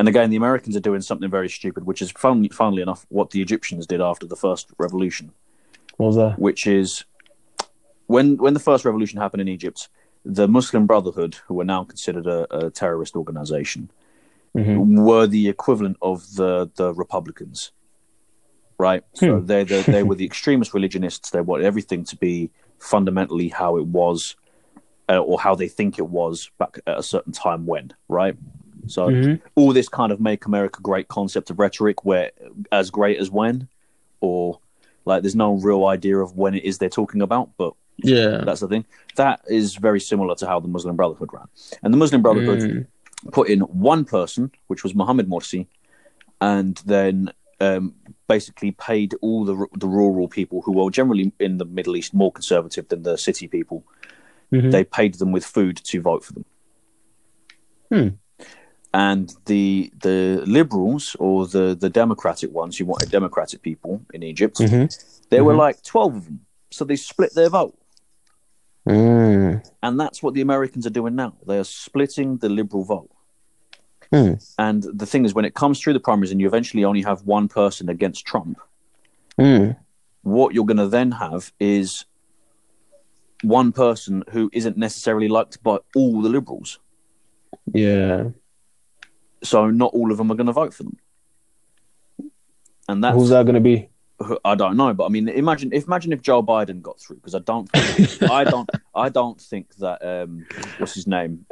And again, the Americans are doing something very stupid, which is, funnily enough, what the Egyptians did after the first revolution. What was that? Which is, when the first revolution happened in Egypt, the Muslim Brotherhood, who are now considered a terrorist organization, were the equivalent of the Republicans, right? So they were the extremist religionists. They wanted everything to be fundamentally how it was, or how they think it was back at a certain time when, right? So all this kind of make America great concept of rhetoric, where as great as when, or like there's no real idea of when it is they're talking about, but that's the thing. That is very similar to how the Muslim Brotherhood ran. And the Muslim Brotherhood put in one person, which was Mohammed Morsi, and then basically paid all the rural people who were generally in the Middle East more conservative than the city people. They paid them with food to vote for them. And the liberals, or the democratic ones who wanted democratic people in Egypt, there were like 12 of them. So they split their vote. And that's what the Americans are doing now. They are splitting the liberal vote. And the thing is, when it comes through the primaries and you eventually only have one person against Trump, what you're going to then have is one person who isn't necessarily liked by all the liberals. Yeah. So not all of them are going to vote for them. And that's, who's that going to be? I don't know, but I mean, imagine if Joe Biden got through, because I don't think that what's his name,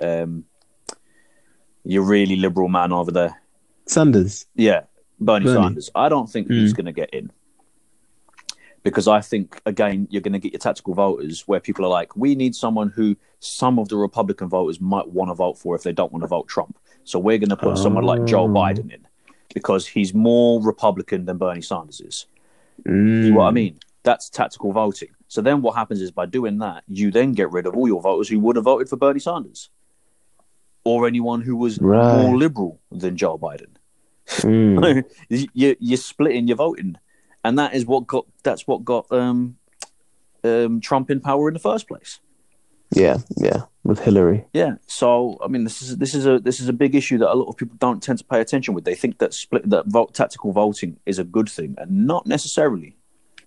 your really liberal man over there, Sanders. Yeah, Bernie Sanders. I don't think he's going to get in, because I think again you're going to get your tactical voters where people are like, we need someone who some of the Republican voters might want to vote for if they don't want to vote Trump. So we're going to put someone like Joe Biden in because he's more Republican than Bernie Sanders is. You know what I mean? That's tactical voting. So then what happens is by doing that, you then get rid of all your voters who would have voted for Bernie Sanders or anyone who was more liberal than Joe Biden. You're splitting your voting. And that is what got Trump in power in the first place. Yeah, with Hillary. Yeah, so I mean, this is a big issue that a lot of people don't tend to pay attention with. They think that tactical voting is a good thing, and not necessarily.